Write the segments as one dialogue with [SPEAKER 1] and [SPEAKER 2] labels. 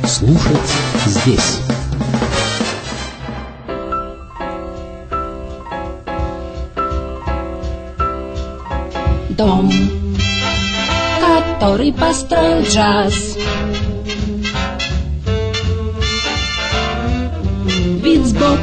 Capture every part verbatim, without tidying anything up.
[SPEAKER 1] Слушать здесь.
[SPEAKER 2] Дом, который построил джаз. Вид сбоку.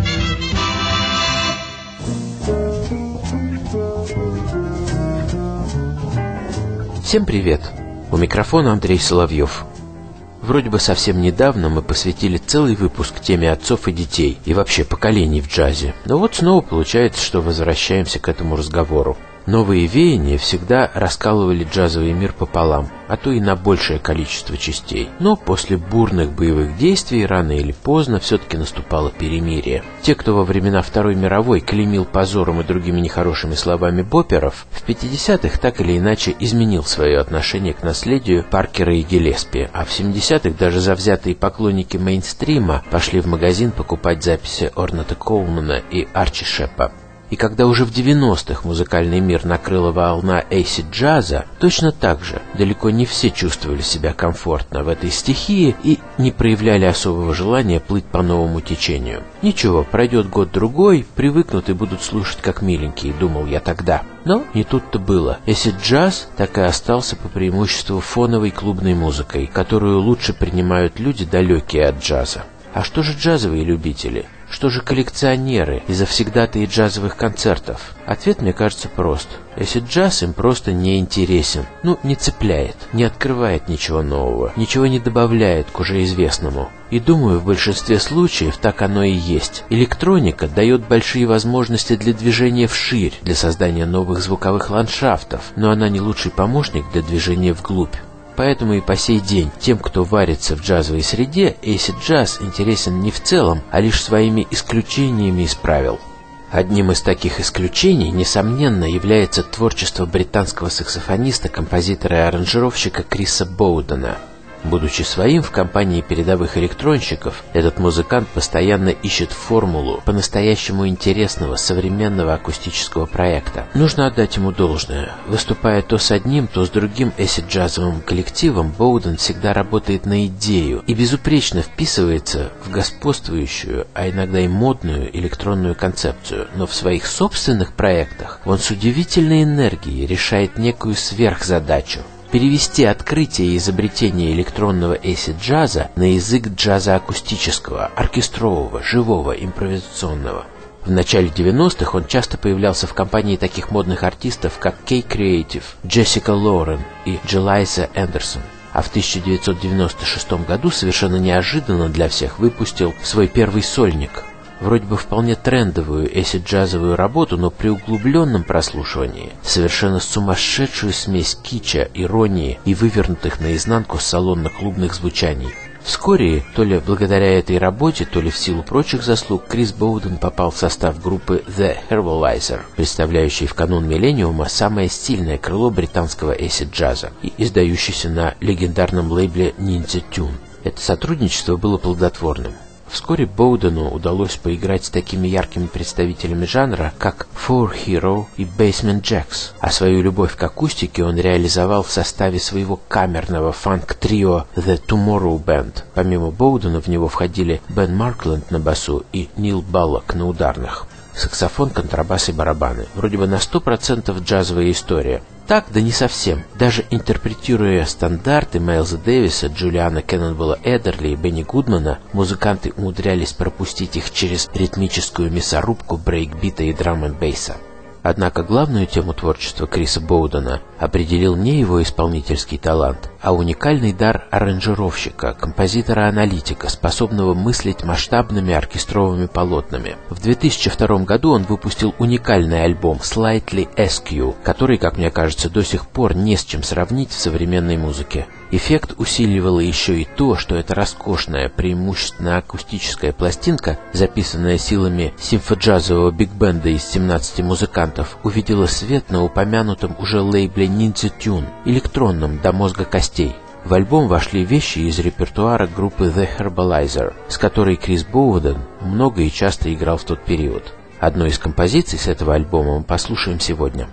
[SPEAKER 3] Всем привет! У микрофона Андрей Соловьев. Вроде бы совсем недавно мы посвятили целый выпуск теме отцов и детей, и вообще поколений в джазе. Но вот снова получается, что возвращаемся к этому разговору. Новые веяния всегда раскалывали джазовый мир пополам, а то и на большее количество частей. Но после бурных боевых действий рано или поздно все-таки наступало перемирие. Те, кто во времена Второй мировой клеймил позором и другими нехорошими словами бопперов, в пятидесятых так или иначе изменил свое отношение к наследию Паркера и Гиллеспи, а в семидесятых даже завзятые поклонники мейнстрима пошли в магазин покупать записи Орнета Коулмана и Арчи Шепа. И когда уже в девяностых музыкальный мир накрыла волна эйсид-джаза, точно так же далеко не все чувствовали себя комфортно в этой стихии и не проявляли особого желания плыть по новому течению. Ничего, пройдет год-другой, привыкнут и будут слушать как миленькие, думал я тогда. Но не тут-то было. Эйсид-джаз так и остался по преимуществу фоновой клубной музыкой, которую лучше принимают люди, далекие от джаза. А что же джазовые любители? Что же коллекционеры и завсегдатые джазовых концертов? Ответ, мне кажется, прост. Эйсид-джаз им просто не интересен. Ну, не цепляет, не открывает ничего нового, ничего не добавляет к уже известному. И думаю, в большинстве случаев так оно и есть. Электроника дает большие возможности для движения вширь, для создания новых звуковых ландшафтов, но она не лучший помощник для движения вглубь. Поэтому и по сей день тем, кто варится в джазовой среде, эйсид-джаз интересен не в целом, а лишь своими исключениями из правил. Одним из таких исключений, несомненно, является творчество британского саксофониста, композитора и аранжировщика Криса Боудена. Будучи своим в компании передовых электронщиков, этот музыкант постоянно ищет формулу по-настоящему интересного современного акустического проекта. Нужно отдать ему должное. Выступая то с одним, то с другим эйсид-джазовым коллективом, Боуден всегда работает на идею и безупречно вписывается в господствующую, а иногда и модную электронную концепцию. Но в своих собственных проектах он с удивительной энергией решает некую сверхзадачу — перевести открытие и изобретение электронного эйсид-джаза на язык джаза акустического, оркестрового, живого, импровизационного. В начале девяностых он часто появлялся в компании таких модных артистов, как Kay Creative, Джессика Лорен и Джелайза Эндерсон. А в тысяча девятьсот девяносто шестом году совершенно неожиданно для всех выпустил свой первый сольник. Вроде бы вполне трендовую эйсид-джазовую работу, но при углубленном прослушивании совершенно сумасшедшую смесь кича, иронии и вывернутых наизнанку салонно-клубных звучаний. Вскоре, то ли благодаря этой работе, то ли в силу прочих заслуг, Крис Боуден попал в состав группы The Herbalizer, представляющей в канун миллениума самое стильное крыло британского эйсид-джаза и издающейся на легендарном лейбле Ninja Tune. Это сотрудничество было плодотворным. Вскоре Боудену удалось поиграть с такими яркими представителями жанра, как Four Hero и Basement Jaxx, а свою любовь к акустике он реализовал в составе своего камерного фанк-трио The Tomorrow Band. Помимо Боудена в него входили Бен Маркленд на басу и Нил Баллок на ударных. Саксофон, контрабас и барабаны. Вроде бы на сто процентов джазовая история. Так, да не совсем. Даже интерпретируя стандарты Майлза Дэвиса, Джулиана Кеннонбелла Эдерли и Бенни Гудмана, музыканты умудрялись пропустить их через ритмическую мясорубку брейкбита и драм-н-бейса. Однако главную тему творчества Криса Боудена определил не его исполнительский талант, а уникальный дар аранжировщика, композитора-аналитика, способного мыслить масштабными оркестровыми полотнами. В две тысячи втором году он выпустил уникальный альбом Slightly Askew, который, как мне кажется, до сих пор не с чем сравнить в современной музыке. Эффект усиливало еще и то, что эта роскошная, преимущественно акустическая пластинка, записанная силами симфоджазового биг-бенда из семнадцати музыкантов, увидела свет на упомянутом уже лейбле Ninja Tune, электронном до мозга костей. В альбом вошли вещи из репертуара группы The Herbalizer, с которой Крис Боуден много и часто играл в тот период. Одну из композиций с этого альбома мы послушаем сегодня.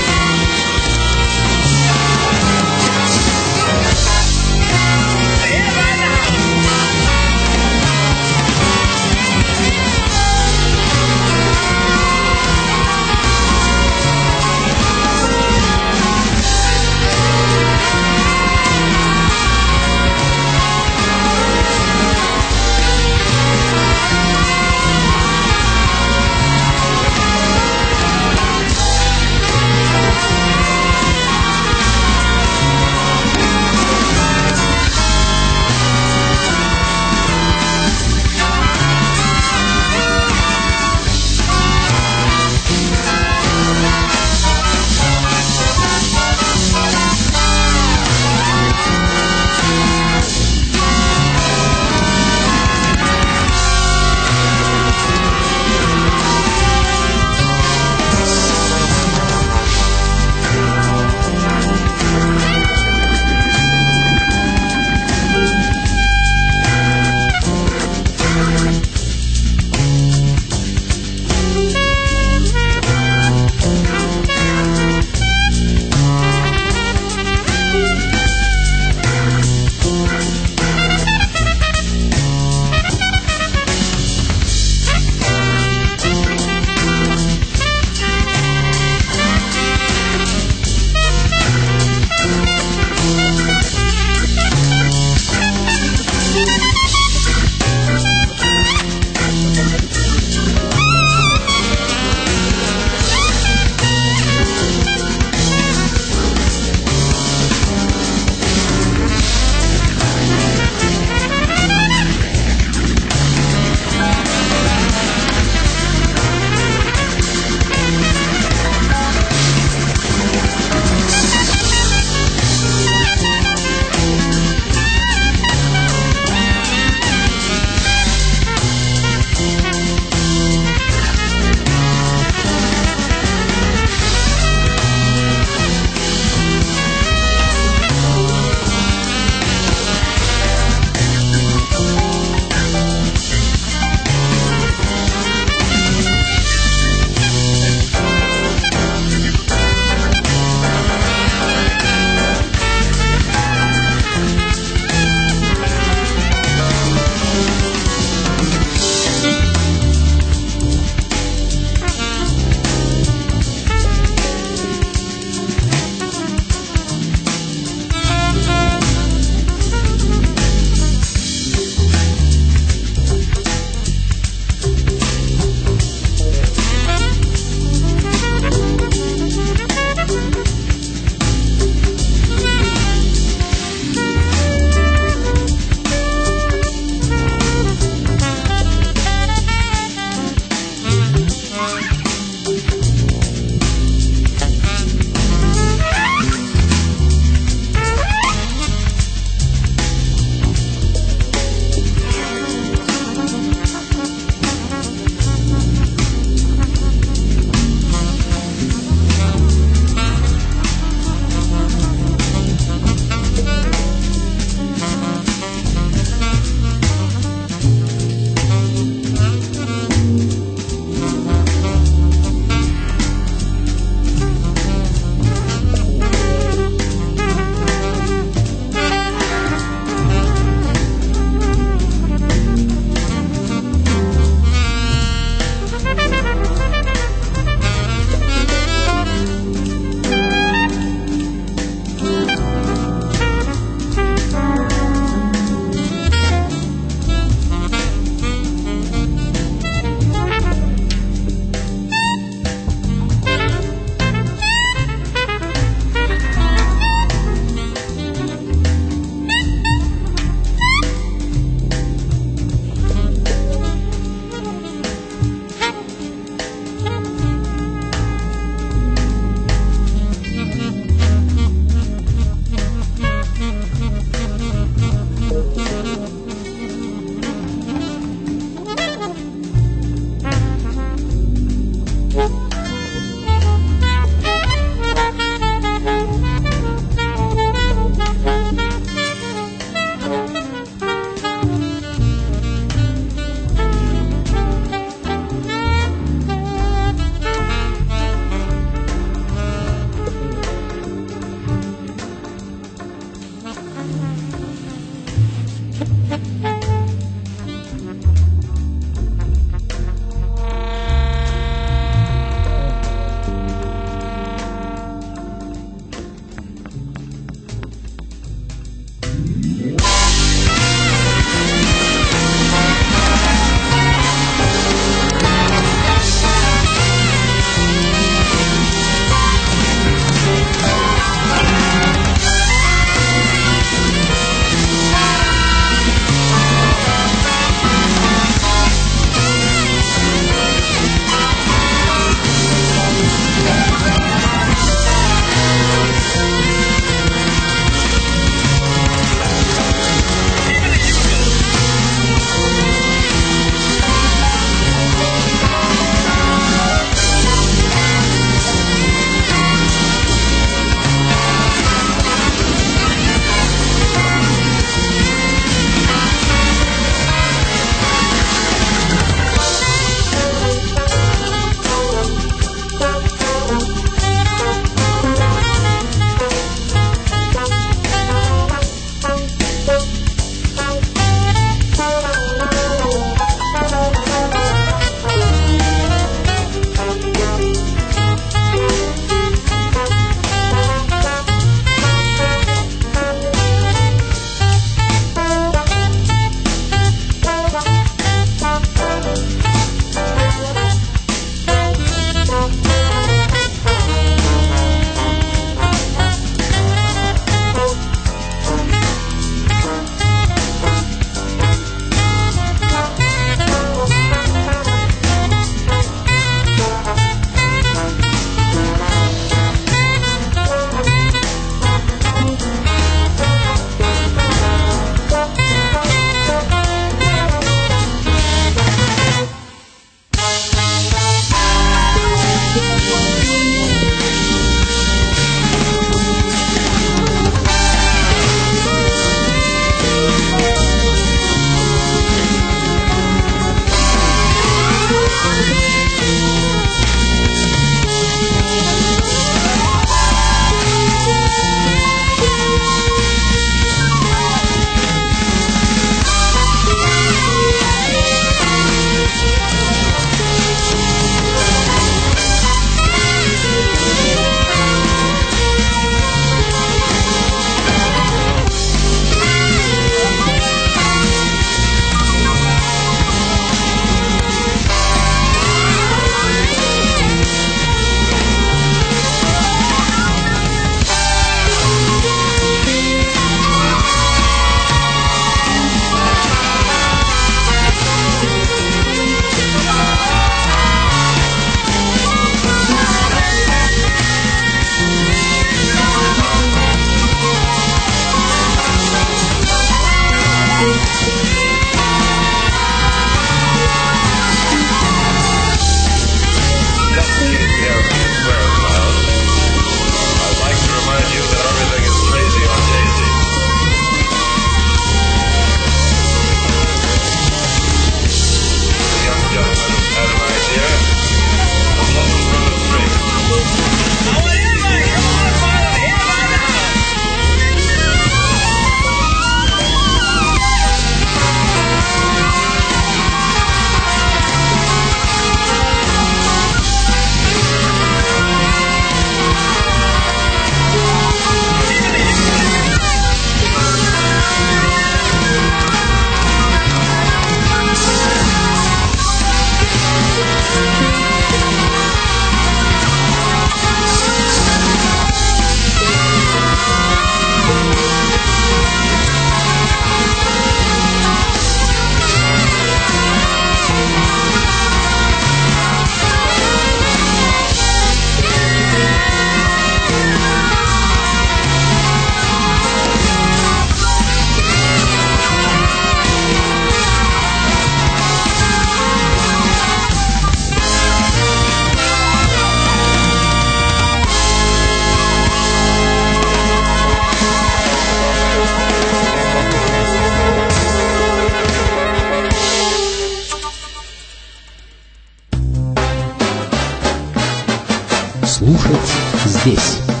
[SPEAKER 1] Слушать здесь.